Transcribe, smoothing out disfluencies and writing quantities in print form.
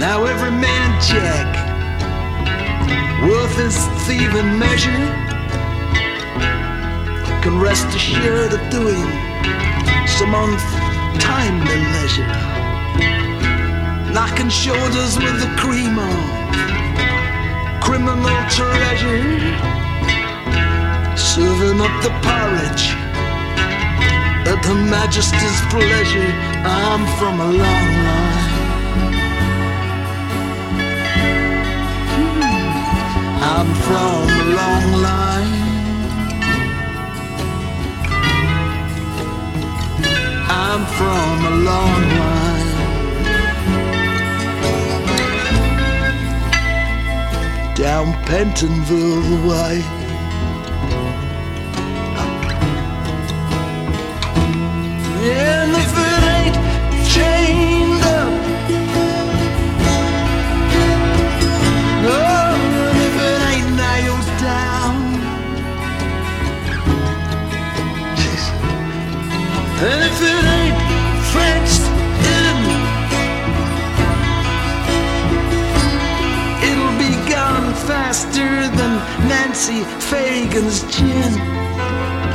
Now every man check, worth his thieving measure, can rest assured of doing some untimely leisure, knocking shoulders with the cream on criminal treasure, serving up the porridge at Her Majesty's pleasure. I'm from a long line. I'm from a long line. I'm from a long line. Down Pentonville way. And if it ain't chained up, oh, and if it ain't nailed down, and if it ain't Frenched in, it'll be gone faster than Nancy Fagan's gin.